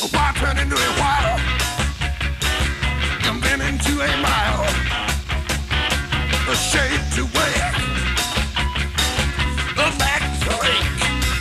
Why turn into a while? And then into a mile. A shade to wear. A back to ache.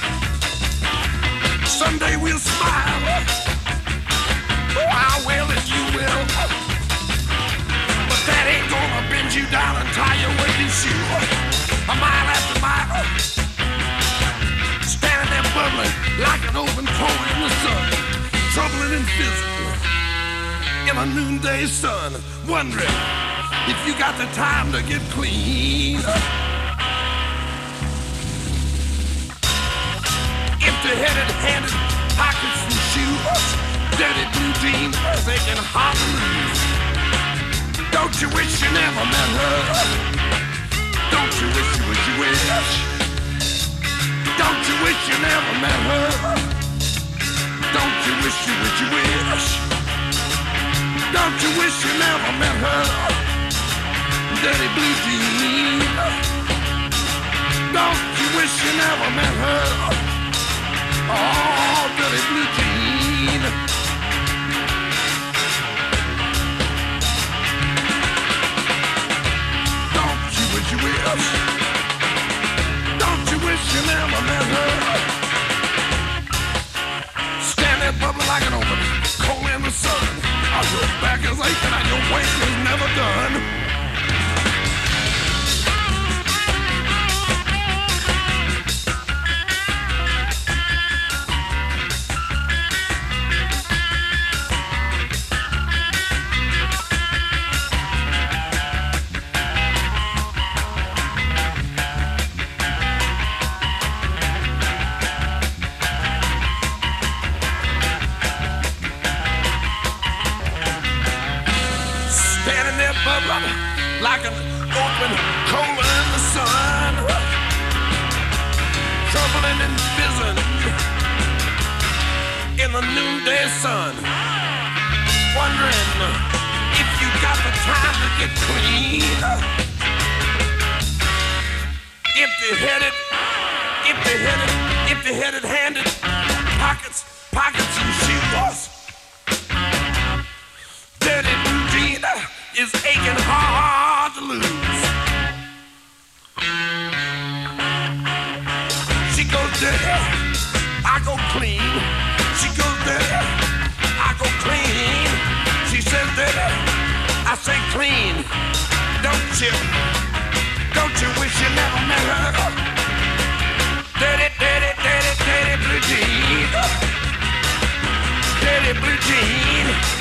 Someday we'll smile. Oh, I will if you will. But that ain't gonna bend you down and tie your weighty shoe. A mile after mile. Standing there bubbling like an open coal in the sun. Troubling and physical in a noonday sun. Wondering if you got the time to get clean. Empty-headed, handed, pockets and shoes. Dirty blue jeans, aching hard to lose. Don't you wish you never met her? Don't you wish you wish? Don't you wish you never met her? Don't you wish you wish? Don't you wish you never met her? Dirty blue jeans. Don't you wish you never met her? Oh, dirty blue jeans. Don't you wish you wish? Don't you wish you never met her? Stand there bubbling like an open coal in the sun. Your back is aching and your wait is never done. Bubbling like an open coal in the sun. Troubling and fizzing in the noonday sun. Wondering if you got the time to get clean. Empty-headed, empty-headed, empty-headed handed. Pockets and shoes. Dirty blue jeans is aching hard to lose. She goes dirty, I go clean. She goes dirty, I go clean. She says dirty, I say clean. Don't you wish you never met her? Dirty, dirty, dirty, dirty blue jeans. Dirty blue jeans.